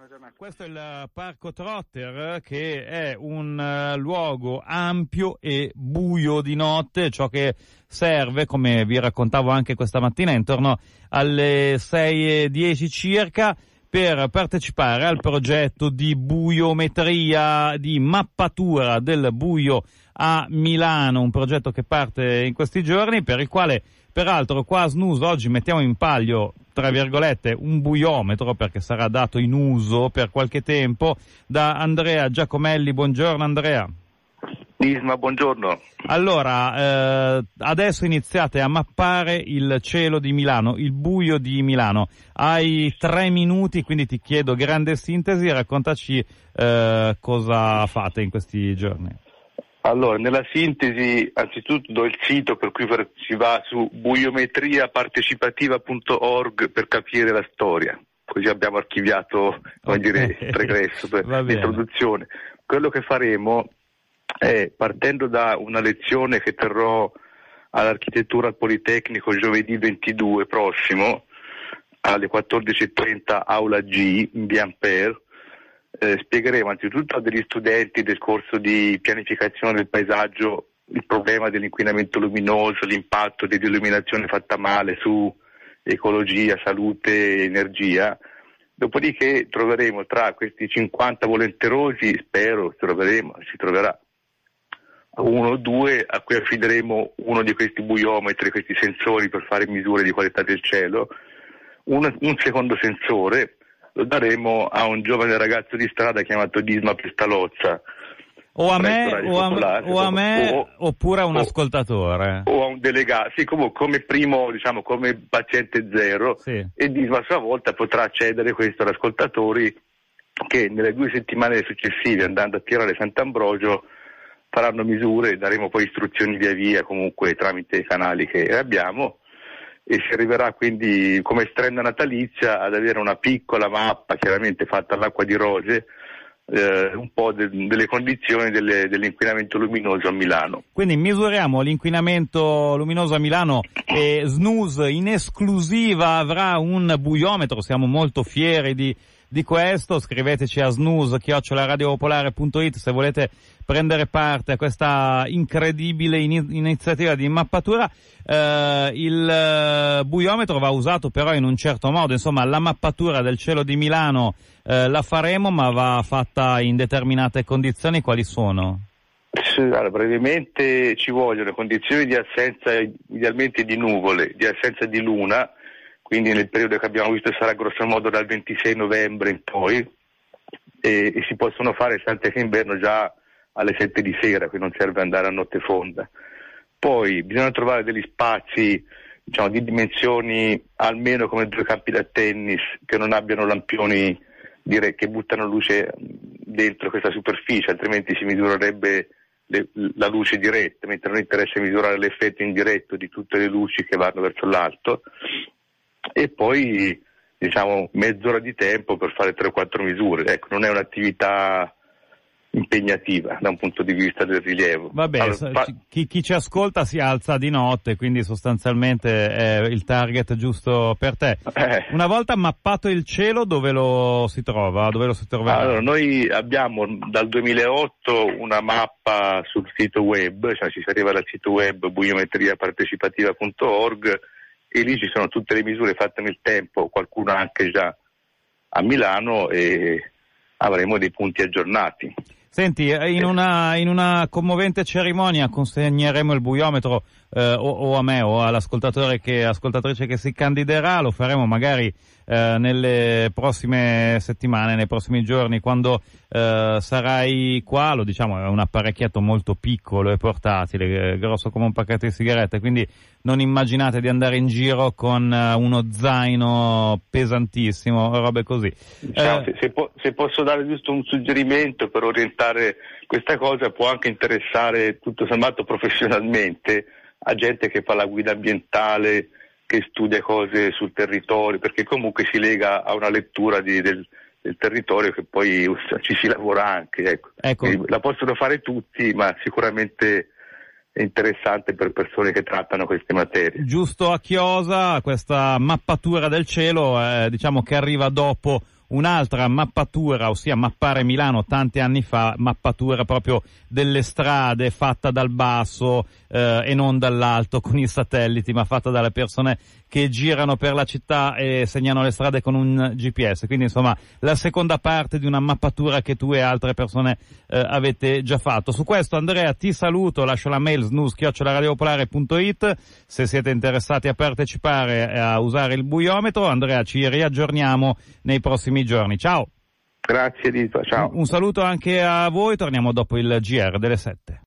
Questo è il Parco Trotter, che è un luogo ampio e buio di notte, ciò che serve, come vi raccontavo anche questa mattina, intorno alle 6:10 circa, per partecipare al progetto di buiometria, di mappatura del buio a Milano, un progetto che parte in questi giorni, per il quale peraltro qua a Snus oggi mettiamo in palio, tra virgolette, un buiometro, perché sarà dato in uso per qualche tempo, da Andrea Giacomelli. Buongiorno Andrea. Isma, buongiorno. Allora, adesso iniziate a mappare il cielo di Milano, il buio di Milano. Hai 3 minuti, quindi ti chiedo grande sintesi, raccontaci cosa fate in questi giorni. Allora, nella sintesi, anzitutto do il sito per cui si va su buiometriapartecipativa.org per capire la storia. Così abbiamo archiviato, il pregresso per l'introduzione. Quello che faremo è, partendo da una lezione che terrò all'Architettura al Politecnico giovedì 22 prossimo, alle 14:30 Aula G in via Ampere, spiegheremo anzitutto a degli studenti del corso di pianificazione del paesaggio il problema dell'inquinamento luminoso, l'impatto dell'illuminazione fatta male su ecologia, salute e energia. Dopodiché troveremo tra questi 50 volenterosi, spero si troverà uno o due a cui affideremo uno di questi buiometri, questi sensori per fare misure di qualità del cielo. Un secondo sensore lo daremo a un giovane ragazzo di strada chiamato Disma Pestalozza, o a me oppure a un ascoltatore o a un delegato, sì, come primo, diciamo, come paziente zero, sì. E Disma a sua volta potrà accedere questo ad ascoltatori che nelle 2 settimane successive, andando a Tirare Sant'Ambrogio, faranno misure, daremo poi istruzioni via via, comunque tramite i canali che abbiamo, e si arriverà quindi come strenna natalizia ad avere una piccola mappa, chiaramente fatta all'acqua di rose, un po' delle condizioni dell'inquinamento luminoso a Milano. Quindi misuriamo l'inquinamento luminoso a Milano e Snus in esclusiva avrà un buiometro, siamo molto fieri di questo. Scriveteci a snus@radiopopolare.it se volete prendere parte a questa incredibile iniziativa di mappatura. Il buiometro va usato però in un certo modo, insomma la mappatura del cielo di Milano la faremo, ma va fatta in determinate condizioni. Quali sono? Sì, allora, brevemente ci vogliono condizioni di assenza idealmente di nuvole, di assenza di luna, quindi nel periodo che abbiamo visto sarà grosso modo dal 26 novembre in poi, e si possono fare stanze che inverno già alle 7 di sera, quindi non serve andare a notte fonda. Poi bisogna trovare degli spazi, diciamo, di dimensioni almeno come 2 campi da tennis, che non abbiano lampioni che buttano luce dentro questa superficie, altrimenti si misurerebbe la luce diretta, mentre a noi interessa misurare l'effetto indiretto di tutte le luci che vanno verso l'alto. E poi, diciamo, mezz'ora di tempo per fare 3 o 4 misure. Ecco, non è un'attività impegnativa da un punto di vista del rilievo. Vabbè, allora, chi ci ascolta si alza di notte, quindi sostanzialmente è il target giusto per te. Una volta mappato il cielo, dove lo si trova? Dove lo si troverà? Allora, noi abbiamo dal 2008 una mappa sul sito web, cioè ci si arriva dal sito web buiometriapartecipativa.org, e lì ci sono tutte le misure fatte nel tempo, qualcuna anche già a Milano, e avremo dei punti aggiornati. Senti, in una commovente cerimonia consegneremo il buiometro o a me o ascoltatrice che si candiderà. Lo faremo magari nelle prossime settimane, nei prossimi giorni, quando sarai qua. Lo diciamo, è un apparecchietto molto piccolo e portatile, grosso come un pacchetto di sigarette, quindi non immaginate di andare in giro con uno zaino pesantissimo, robe così. Diciamo, se posso dare giusto un suggerimento per orientare questa cosa, può anche interessare tutto sommato professionalmente a gente che fa la guida ambientale, che studia cose sul territorio, perché comunque si lega a una lettura del territorio che poi ci si lavora anche. Ecco. La possono fare tutti, ma sicuramente è interessante per persone che trattano queste materie. Giusto a chiosa, questa mappatura del cielo, diciamo che arriva dopo un'altra mappatura, ossia mappare Milano tanti anni fa, mappatura proprio delle strade fatta dal basso e non dall'alto con i satelliti, ma fatta dalle persone che girano per la città e segnano le strade con un GPS. Quindi insomma la seconda parte di una mappatura che tu e altre persone avete già fatto. Su questo, Andrea, ti saluto, lascio la mail snus@radiopolare.it se siete interessati a partecipare a usare il buiometro. Andrea, ci riaggiorniamo nei prossimi giorni. Ciao. Grazie Dito, ciao. Un saluto anche a voi, torniamo dopo il GR delle 7.